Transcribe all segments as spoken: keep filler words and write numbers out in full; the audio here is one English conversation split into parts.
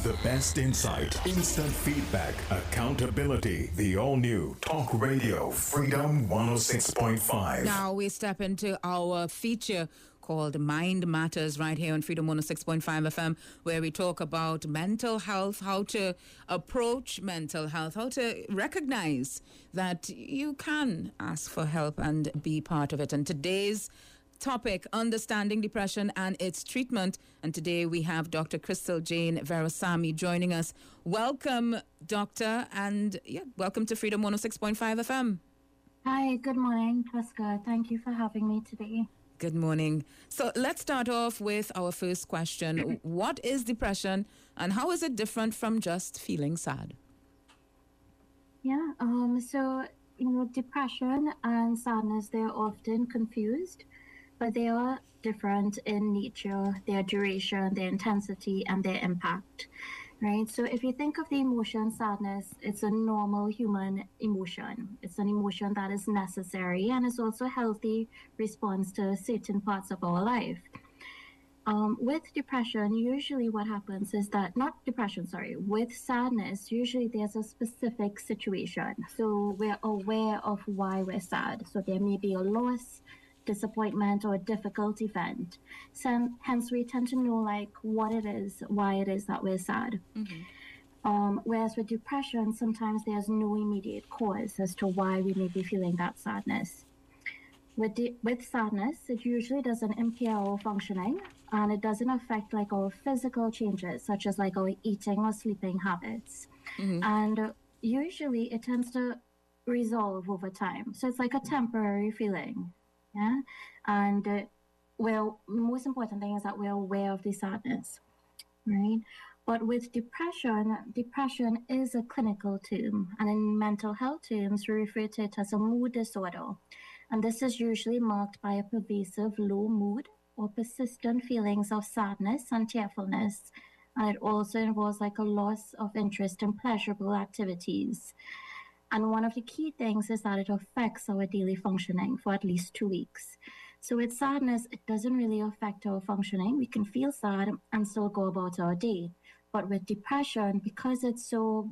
The best insight, instant feedback, accountability. The all-new Talk Radio Freedom one oh six point five. Now we step into our feature called Mind Matters right here on Freedom one oh six point five F M, where we talk about mental health, how to approach mental health, how to recognize that you can ask for help and be part of it. And today's topic, understanding depression and its treatment. And today we have Doctor Crystal Jane Verasamy joining us. Welcome, Doctor, and yeah, welcome to Freedom one oh six point five F M. Hi, good morning, Pascal. Thank you for having me today. Good morning. So let's start off with our first question. What is depression and how is it different from just feeling sad? Yeah, um, so, you know, depression and sadness, they're often confused, but they are different in nature, their duration, their intensity, and their impact, right? So if you think of the emotion sadness, it's a normal human emotion. It's an emotion that is necessary and is also a healthy response to certain parts of our life. Um, with depression, usually what happens is that, not depression, sorry, with sadness, usually there's a specific situation. So we're aware of why we're sad. So there may be a loss, disappointment, or a difficult event. So hence we tend to know like what it is, why it is that we're sad. Mm-hmm. Um, whereas with depression, sometimes there's no immediate cause as to why we may be feeling that sadness. With de- with sadness, it usually doesn't impair our functioning, and it doesn't affect like our physical changes, such as like our eating or sleeping habits. Mm-hmm. And uh, usually it tends to resolve over time. So it's like a temporary feeling. Yeah, and uh, well, most important thing is that we're aware of the sadness, right? But with depression, depression is a clinical term, and in mental health terms, we refer to it as a mood disorder. And this is usually marked by a pervasive low mood or persistent feelings of sadness and tearfulness. And it also involves like a loss of interest in pleasurable activities. And one of the key things is that it affects our daily functioning for at least two weeks. So with sadness, it doesn't really affect our functioning. We can feel sad and still go about our day. But with depression, because it's so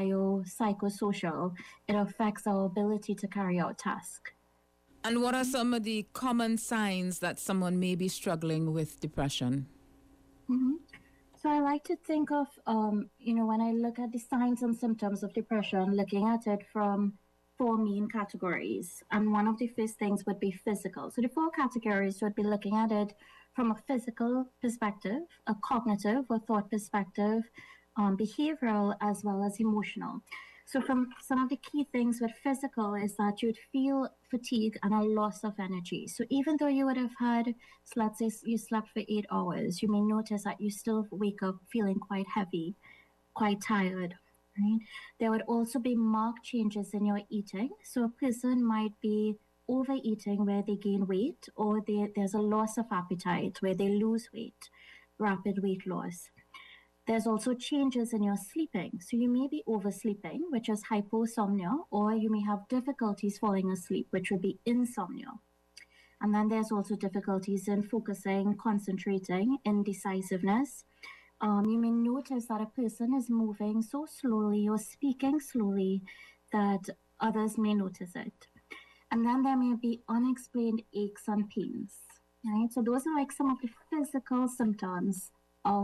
biopsychosocial, it affects our ability to carry out tasks. And what are some of the common signs that someone may be struggling with depression? Mm-hmm. So I like to think of, um, you know, when I look at the signs and symptoms of depression, looking at it from four main categories. And one of the first things would be physical. So the four categories would be looking at it from a physical perspective, a cognitive or thought perspective, um, behavioral, as well as emotional. So from some of the key things with physical is that you'd feel fatigue and a loss of energy. So even though you would have had, so let's say you slept for eight hours, you may notice that you still wake up feeling quite heavy, quite tired, right? There would also be marked changes in your eating. So a person might be overeating where they gain weight, or they, there's a loss of appetite where they lose weight, rapid weight loss. There's also changes in your sleeping. So you may be oversleeping, which is hyposomnia, or you may have difficulties falling asleep, which would be insomnia. And then there's also difficulties in focusing, concentrating, indecisiveness. Um, you may notice that a person is moving so slowly or speaking slowly that others may notice it. And then there may be unexplained aches and pains, right? So those are like some of the physical symptoms of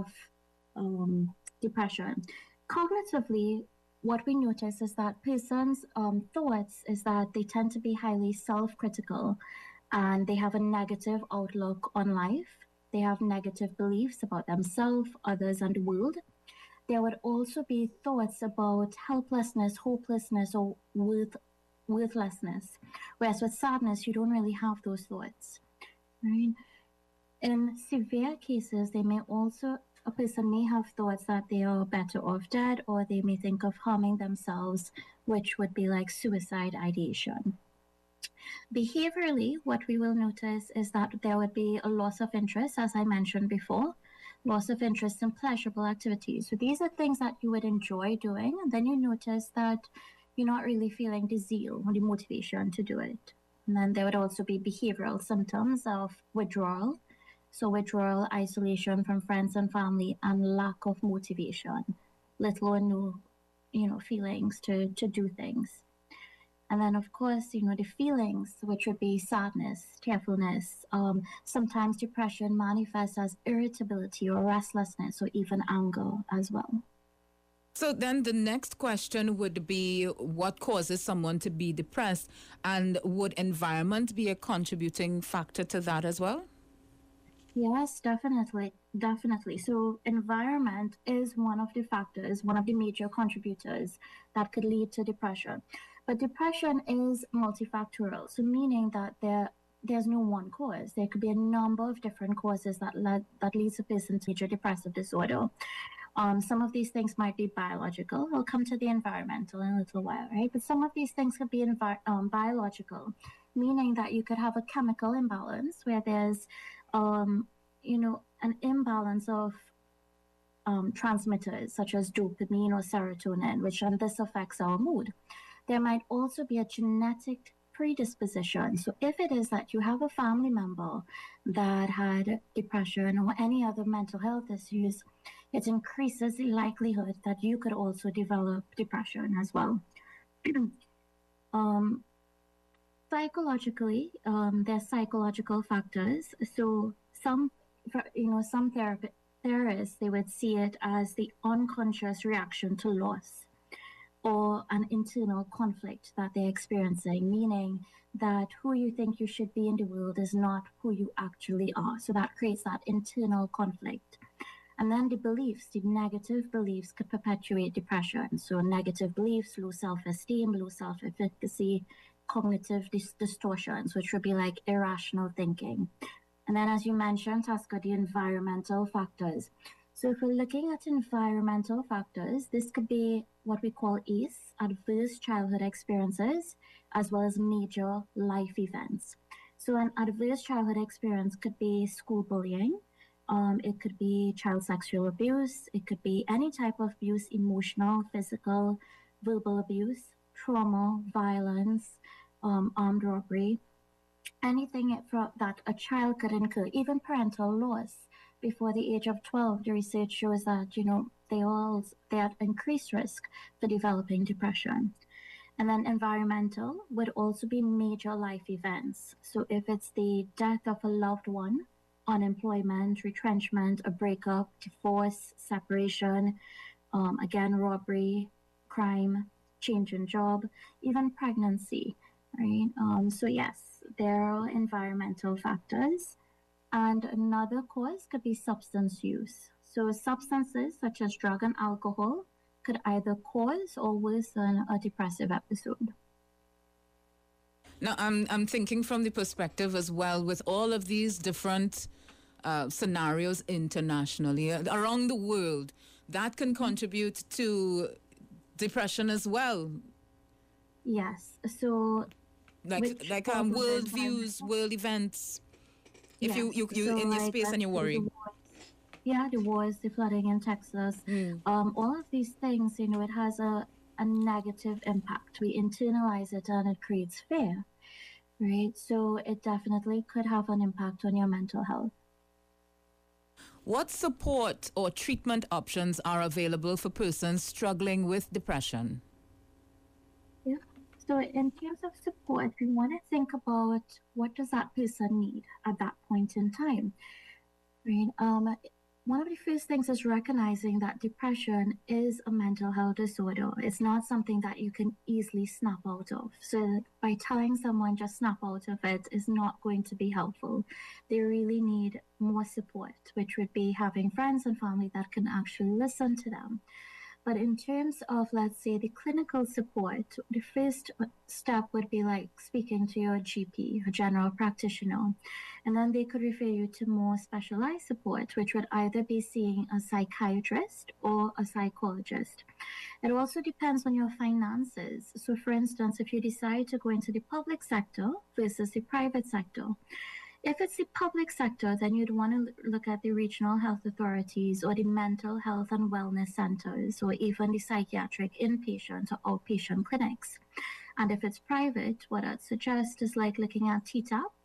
Um, depression. Cognitively, what we notice is that persons' um, thoughts is that they tend to be highly self-critical and they have a negative outlook on life. They have negative beliefs about themselves, others, and the world. There would also be thoughts about helplessness, hopelessness, or worth, worthlessness. Whereas with sadness, you don't really have those thoughts, right? In severe cases, they may also a person may have thoughts that they are better off dead, or they may think of harming themselves, which would be like suicide ideation. Behaviorally, what we will notice is that there would be a loss of interest, as I mentioned before, loss of interest in pleasurable activities. So these are things that you would enjoy doing, and then you notice that you're not really feeling the zeal or the motivation to do it. And then there would also be behavioral symptoms of withdrawal, So withdrawal, isolation from friends and family, and lack of motivation, little or no, you know, feelings to, to do things. And then, of course, you know, the feelings, which would be sadness, tearfulness. Um, sometimes depression manifests as irritability or restlessness or even anger as well. So then the next question would be, what causes someone to be depressed? And would environment be a contributing factor to that as well? Yes, definitely. Definitely. So environment is one of the factors, one of the major contributors that could lead to depression. But depression is multifactorial, so meaning that there there's no one cause. There could be a number of different causes that led that leads a person to major depressive disorder. Um, some of these things might be biological. I'll come to the environmental in a little while, right? But some of these things could be envi- um, biological, meaning that you could have a chemical imbalance where there's, um, you know, an imbalance of um, transmitters such as dopamine or serotonin, which and this affects our mood. There might also be a genetic predisposition. So if it is that you have a family member that had depression or any other mental health issues, it increases the likelihood that you could also develop depression as well. um, psychologically, um, there's psychological factors. So some, you know, some therapists, theorists, they would see it as the unconscious reaction to loss, or an internal conflict that they're experiencing, meaning that who you think you should be in the world is not who you actually are. So that creates that internal conflict. And then the beliefs, the negative beliefs could perpetuate depression. So negative beliefs, low self-esteem, low self-efficacy, cognitive dis- distortions, which would be like irrational thinking. And then as you mentioned, Tasca, the environmental factors. So if we're looking at environmental factors, this could be what we call A C E, adverse childhood experiences, as well as major life events. So an adverse childhood experience could be school bullying, um, it could be child sexual abuse, it could be any type of abuse, emotional, physical, verbal abuse, trauma, violence, um, armed robbery, anything that a child could incur, even parental loss. Before the age of twelve, the research shows that, you know, they all they have increased risk for developing depression. And then environmental would also be major life events. So if it's the death of a loved one, unemployment, retrenchment, a breakup, divorce, separation, um, again, robbery, crime, change in job, even pregnancy, right? Um, so yes, there are environmental factors. And another cause could be substance use. So substances such as drug and alcohol could either cause or worsen a depressive episode. Now, I'm, I'm thinking from the perspective as well, with all of these different uh, scenarios internationally, uh, around the world, that can contribute to depression as well. Yes. So like like um, world views, world events. If yes. you, you, you so in your like space and you worry. The yeah, the wars, the flooding in Texas, mm. um, all of these things, you know, it has a, a negative impact. We internalize it and it creates fear, right? So it definitely could have an impact on your mental health. What support or treatment options are available for persons struggling with depression? Yeah. So in terms of support, we want to think about what does that person need at that point in time, right? Um, one of the first things is recognizing that depression is a mental health disorder. It's not something that you can easily snap out of. So by telling someone just snap out of it is not going to be helpful. They really need more support, which would be having friends and family that can actually listen to them. But in terms of, let's say, the clinical support, the first step would be like speaking to your G P, a general practitioner, and then they could refer you to more specialized support, which would either be seeing a psychiatrist or a psychologist. It also depends on your finances. So for instance, if you decide to go into the public sector versus the private sector, if it's the public sector, then you'd want to look at the regional health authorities or the mental health and wellness centers, or even the psychiatric inpatient or outpatient clinics. And if it's private, what I'd suggest is like looking at T TAP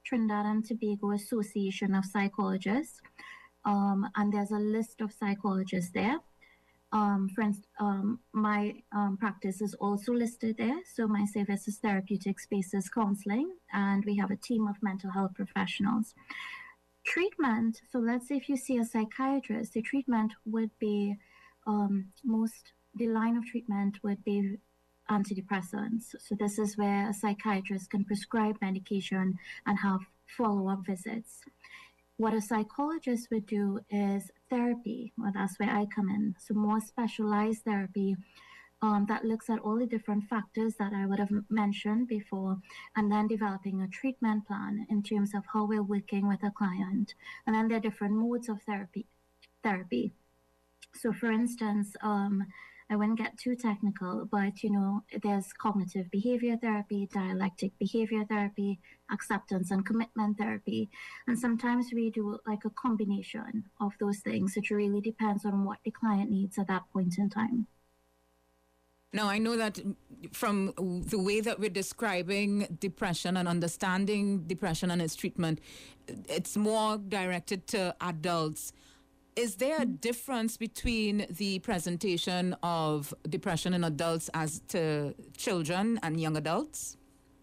Trinidad and Tobago Association of Psychologists, um, and there's a list of psychologists there. Um, for instance, um, my um, practice is also listed there. So my service is therapeutic spaces counseling, and we have a team of mental health professionals. Treatment, so let's say if you see a psychiatrist, the treatment would be um, most, the line of treatment would be antidepressants. So this is where a psychiatrist can prescribe medication and have follow-up visits. What a psychologist would do is therapy. Well, that's where I come in. So more specialized therapy um, that looks at all the different factors that I would have mentioned before, and then developing a treatment plan in terms of how we're working with a client. And then there are different modes of therapy. Therapy. So, for instance, um, I wouldn't get too technical, but, you know, there's cognitive behavior therapy, dialectic behavior therapy, acceptance and commitment therapy. And sometimes we do like a combination of those things. It really depends on what the client needs at that point in time. Now, I know that from the way that we're describing depression and understanding depression and its treatment, it's more directed to adults. Is there a difference between the presentation of depression in adults as to children and young adults?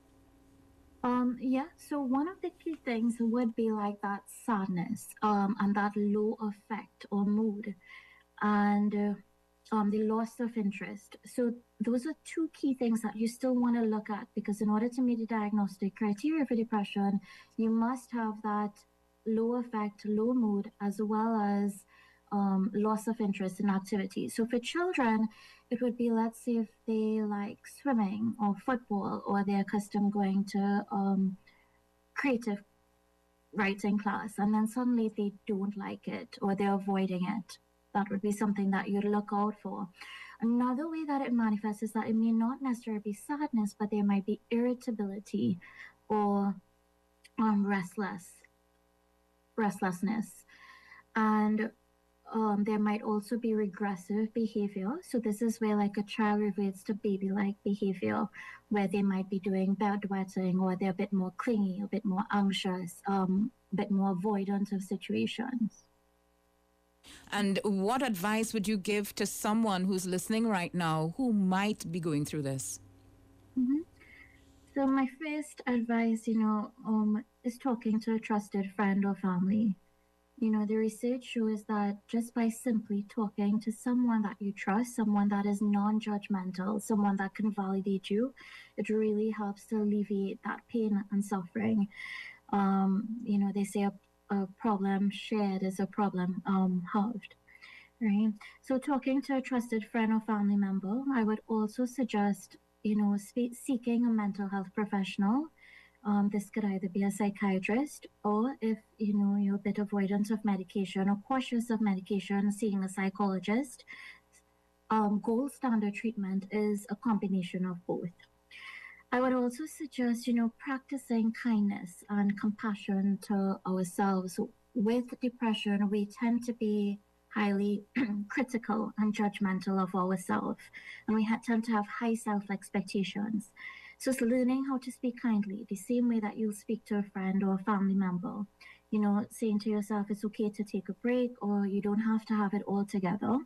Um, yeah, so one of the key things would be like that sadness um, and that low affect or mood and uh, um, the loss of interest. So those are two key things that you still want to look at, because in order to meet the diagnostic criteria for depression, you must have that low affect, low mood, as well as um, loss of interest in activities. So for children, it would be, let's say, if they like swimming or football, or they're accustomed going to um, creative writing class, and then suddenly they don't like it or they're avoiding it. That would be something that you'd look out for. Another way that it manifests is that it may not necessarily be sadness, but there might be irritability or um, restless. restlessness. And um, there might also be regressive behavior. So this is where like a child reverts to baby-like behavior, where they might be doing bedwetting, or they're a bit more clingy, a bit more anxious, um, a bit more avoidant of situations. And what advice would you give to someone who's listening right now who might be going through this? Mm-hmm. So my first advice, you know, um, is talking to a trusted friend or family. You know, the research shows that just by simply talking to someone that you trust, someone that is non-judgmental, someone that can validate you, it really helps to alleviate that pain and suffering. Um, you know, they say a, a problem shared is a problem um, halved, right? So talking to a trusted friend or family member, I would also suggest, you know, spe- seeking a mental health professional. Um, this could either be a psychiatrist, or if, you know, you're a bit avoidant of medication or cautious of medication, seeing a psychologist. Um, gold standard treatment is a combination of both. I would also suggest, you know, practicing kindness and compassion to ourselves. With depression, we tend to be highly critical and judgmental of ourselves, and we tend to have high self-expectations. So it's learning how to speak kindly, the same way that you'll speak to a friend or a family member. You know, saying to yourself, it's okay to take a break, or you don't have to have it all together.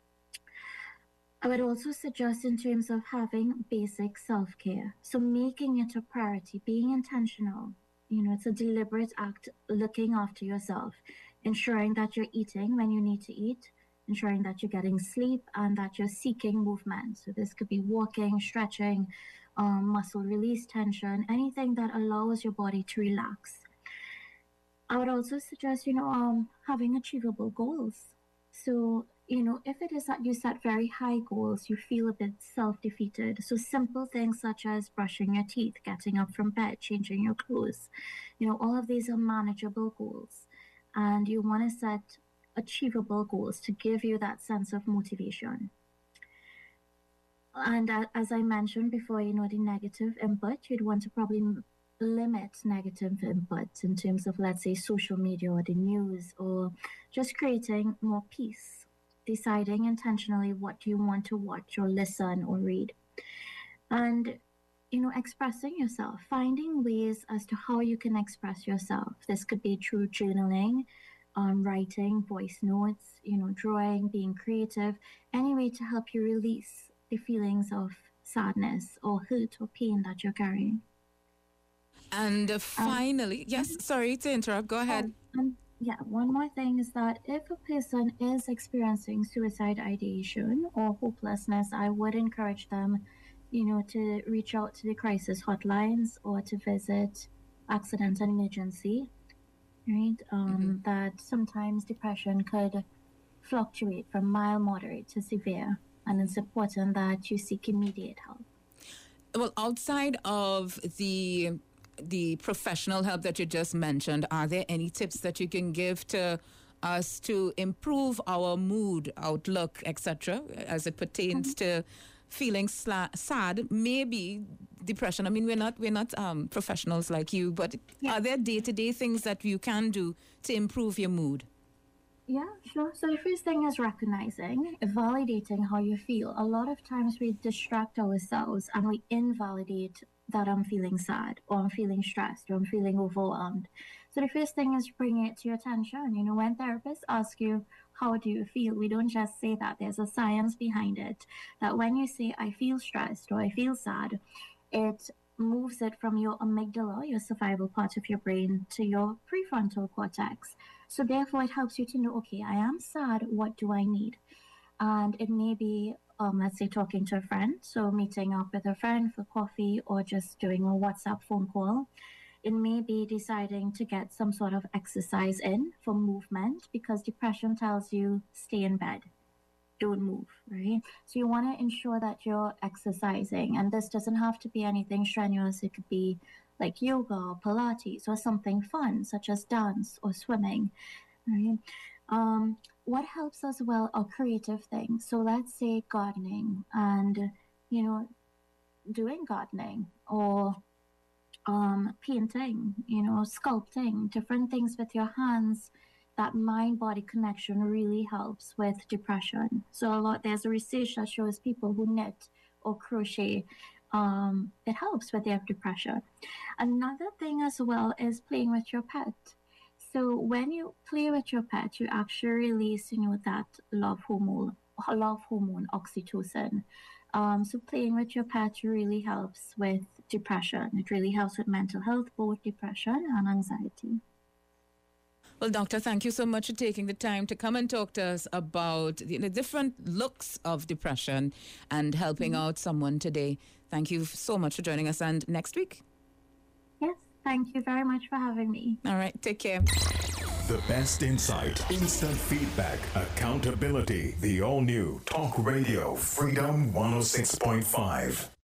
I would also suggest in terms of having basic self-care. So making it a priority, being intentional. You know, it's a deliberate act, looking after yourself, ensuring that you're eating when you need to eat, ensuring that you're getting sleep, and that you're seeking movement. So this could be walking, stretching, um, muscle release, tension, anything that allows your body to relax. I would also suggest, you know, um, having achievable goals. So, you know, if it is that you set very high goals, you feel a bit self-defeated. So simple things such as brushing your teeth, getting up from bed, changing your clothes, you know, all of these are manageable goals. And you want to set achievable goals to give you that sense of motivation. And uh, as I mentioned before, you know, the negative input, you'd want to probably limit negative input in terms of, let's say, social media or the news, or just creating more peace, deciding intentionally what you want to watch or listen or read. And you know, expressing yourself, finding ways as to how you can express yourself. This could be through journaling, um, writing, voice notes, you know, drawing, being creative, any way to help you release the feelings of sadness or hurt or pain that you're carrying. And uh, finally, um, yes, sorry to interrupt, go ahead. Um, um, yeah, one more thing is that if a person is experiencing suicide ideation or hopelessness, I would encourage them, you know, to reach out to the crisis hotlines or to visit accident and emergency, right? Um, mm-hmm. That sometimes depression could fluctuate from mild, moderate to severe, and it's important that you seek immediate help. Well, outside of the the professional help that you just mentioned, are there any tips that you can give to us to improve our mood, outlook, et cetera, as it pertains mm-hmm. to feeling sla- sad, maybe depression? I mean, we're not we're not um, professionals like you, but yeah. Are there day-to-day things that you can do to improve your mood? Yeah, sure. So the first thing is recognizing, validating how you feel. A lot of times we distract ourselves and we invalidate that I'm feeling sad or I'm feeling stressed or I'm feeling overwhelmed. So the first thing is bringing it to your attention. You know, when therapists ask you, how do you feel? We don't just say that. There's a science behind it. That when you say, I feel stressed or I feel sad, it moves it from your amygdala, your survival part of your brain, to your prefrontal cortex. So therefore, it helps you to know, okay, I am sad. What do I need? And it may be, um, let's say, talking to a friend. So meeting up with a friend for coffee or just doing a WhatsApp phone call. It may be deciding to get some sort of exercise in for movement, because depression tells you stay in bed, don't move, right? So you want to ensure that you're exercising. And this doesn't have to be anything strenuous. It could be like yoga or Pilates or something fun, such as dance or swimming, right? Um, what helps as well are creative things. So let's say gardening and, you know, doing gardening or um, painting, you know, sculpting, different things with your hands. That mind-body connection really helps with depression. So a lot, there's a research that shows people who knit or crochet, um, it helps with their depression. Another thing as well is playing with your pet. So when you play with your pet, you actually release, you know, that love hormone, love hormone, oxytocin. Um, so playing with your pet really helps with depression. It really helps with mental health, both depression and anxiety. Well, Doctor, thank you so much for taking the time to come and talk to us about the, the different looks of depression and helping mm-hmm. out someone today. Thank you so much for joining us, and next week. Yes, thank you very much for having me. All right, take care. The best insight, instant feedback, accountability. The all-new Talk Radio Freedom one oh six point five.